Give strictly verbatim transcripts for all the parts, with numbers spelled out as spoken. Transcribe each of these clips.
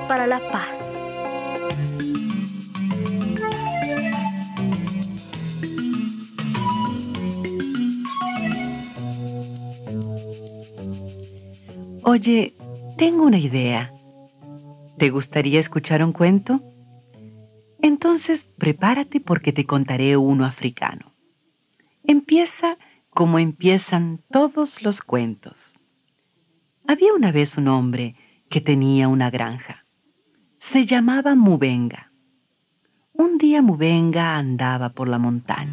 para la paz. Oye, tengo una idea. ¿Te gustaría escuchar un cuento? Entonces, prepárate porque te contaré uno africano. Empieza como empiezan todos los cuentos. Había una vez un hombre que tenía una granja. Se llamaba Mubenga. Un día Mubenga andaba por la montaña.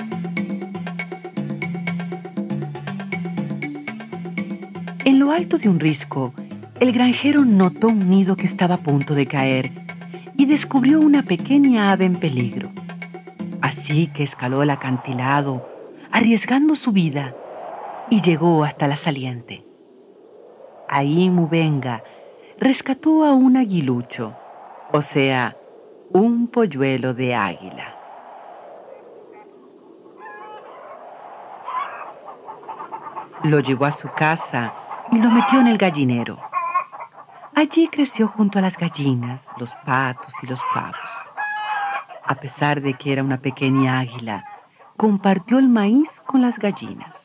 En lo alto de un risco, el granjero notó un nido que estaba a punto de caer y descubrió una pequeña ave en peligro. Así que escaló el acantilado, arriesgando su vida, y llegó hasta la saliente. Ahí Mubenga rescató a un aguilucho, o sea, un polluelo de águila. Lo llevó a su casa y lo metió en el gallinero. Allí creció junto a las gallinas, los patos y los pavos. A pesar de que era una pequeña águila, compartió el maíz con las gallinas.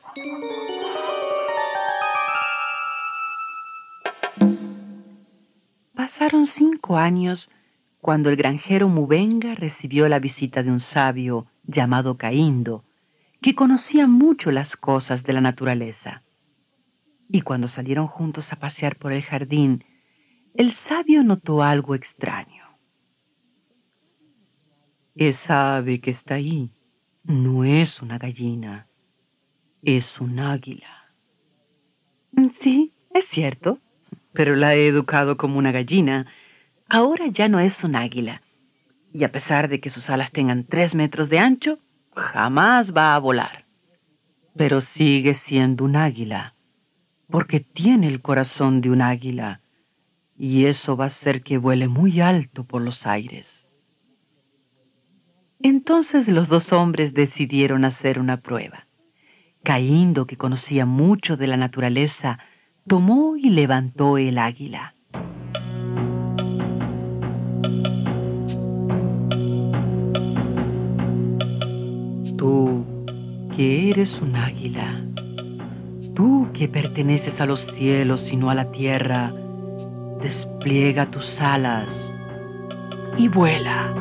Pasaron cinco años cuando el granjero Mubenga recibió la visita de un sabio llamado Caindo, que conocía mucho las cosas de la naturaleza. Y cuando salieron juntos a pasear por el jardín, el sabio notó algo extraño. Esa ave que está ahí no es una gallina, es un águila. Sí, es cierto, pero la he educado como una gallina. Ahora ya no es un águila. Y a pesar de que sus alas tengan tres metros de ancho, jamás va a volar. Pero sigue siendo un águila, porque tiene el corazón de un águila, y eso va a hacer que vuele muy alto por los aires. Entonces los dos hombres decidieron hacer una prueba. Caindo, que conocía mucho de la naturaleza, tomó y levantó el águila. Tú, que eres un águila, tú que perteneces a los cielos y no a la tierra, despliega tus alas y vuela.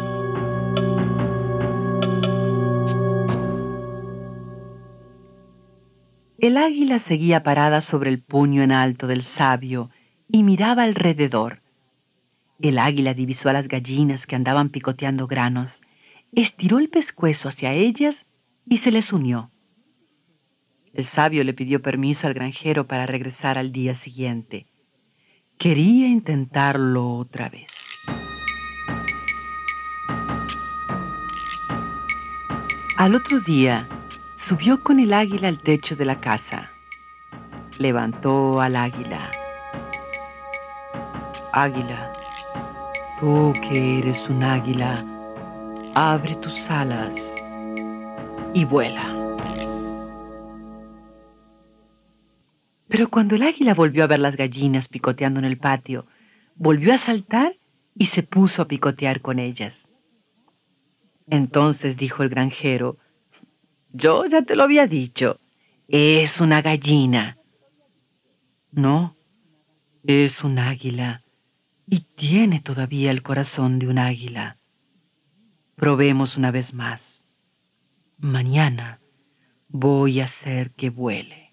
El águila seguía parada sobre el puño en alto del sabio y miraba alrededor. El águila divisó a las gallinas que andaban picoteando granos, estiró el pescuezo hacia ellas y se les unió. El sabio le pidió permiso al granjero para regresar al día siguiente. Quería intentarlo otra vez. Al otro día, subió con el águila al techo de la casa. Levantó al águila. Águila, tú que eres un águila, abre tus alas y vuela. Pero cuando el águila volvió a ver las gallinas picoteando en el patio, volvió a saltar y se puso a picotear con ellas. Entonces dijo el granjero: yo ya te lo había dicho, es una gallina. No, es un águila y tiene todavía el corazón de un águila. Probemos una vez más. Mañana voy a hacer que vuele.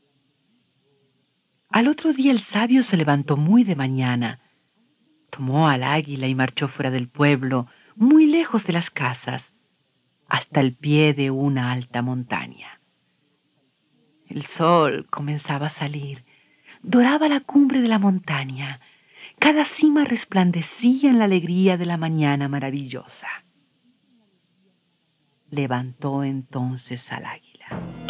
Al otro día el sabio se levantó muy de mañana, tomó al águila y marchó fuera del pueblo, muy lejos de las casas, hasta el pie de una alta montaña. El sol comenzaba a salir, doraba la cumbre de la montaña. Cada cima resplandecía en la alegría de la mañana maravillosa. Levantó entonces al águila.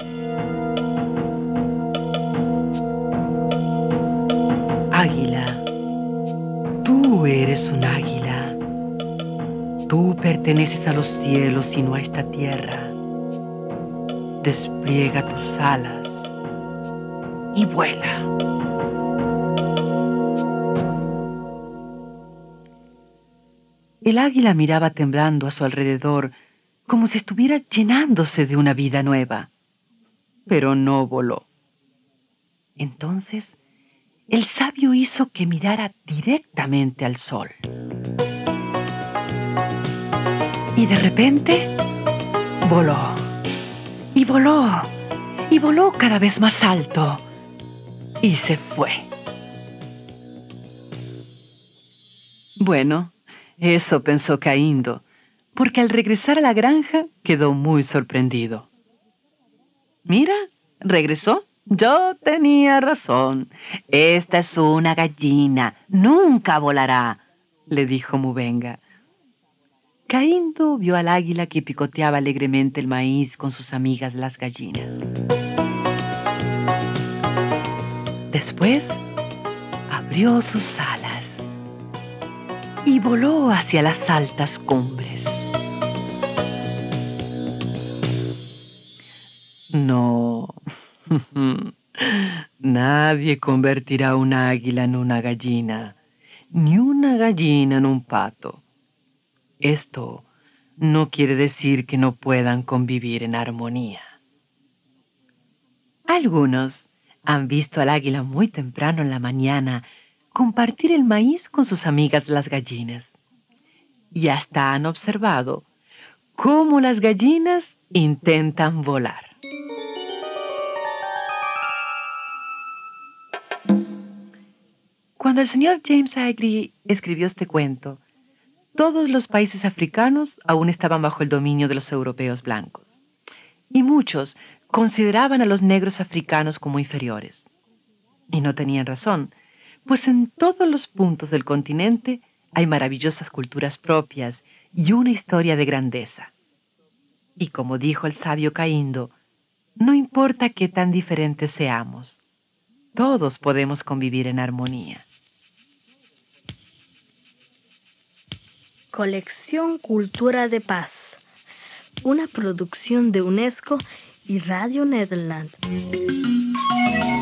Águila, tú eres un águila. Tú perteneces a los cielos y no a esta tierra. Despliega tus alas y vuela. El águila miraba temblando a su alrededor, como si estuviera llenándose de una vida nueva, pero no voló. Entonces, el sabio hizo que mirara directamente al sol. Y de repente, voló, y voló, y voló cada vez más alto, y se fue. Bueno, eso pensó Caindo, porque al regresar a la granja quedó muy sorprendido. Mira, regresó. Yo tenía razón. Esta es una gallina. Nunca volará, le dijo Mubenga. Caindo vio al águila que picoteaba alegremente el maíz con sus amigas las gallinas. Después, abrió sus alas y voló hacia las altas cumbres. No, nadie convertirá una águila en una gallina, ni una gallina en un pato. Esto no quiere decir que no puedan convivir en armonía. Algunos han visto al águila muy temprano en la mañana compartir el maíz con sus amigas las gallinas. Y hasta han observado cómo las gallinas intentan volar. Cuando el señor James Agri escribió este cuento, todos los países africanos aún estaban bajo el dominio de los europeos blancos, y muchos consideraban a los negros africanos como inferiores. Y no tenían razón, pues en todos los puntos del continente hay maravillosas culturas propias y una historia de grandeza. Y como dijo el sabio Caindo, no importa qué tan diferentes seamos, todos podemos convivir en armonía. Colección Cultura de Paz, una producción de UNESCO y Radio Nederland.